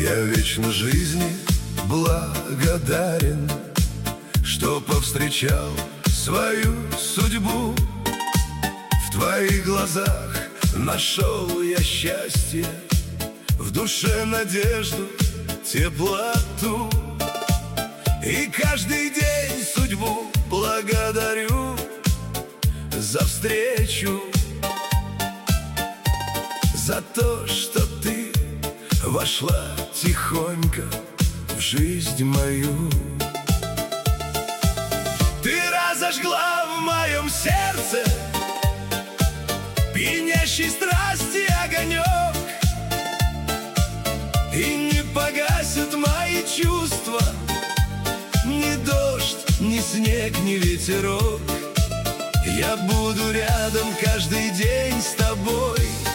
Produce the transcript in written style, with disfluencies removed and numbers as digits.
Я вечно жизни благодарен, что повстречал свою судьбу. В твоих глазах нашел я счастье, в душе надежду, теплоту. И каждый день судьбу благодарю за встречу, за то, что ты вошла тихонько в жизнь мою. Ты разожгла в моем сердце пьянящий страсти огонек, и не погасят мои чувства ни дождь, ни снег, ни ветерок. Я буду рядом каждый день с тобой,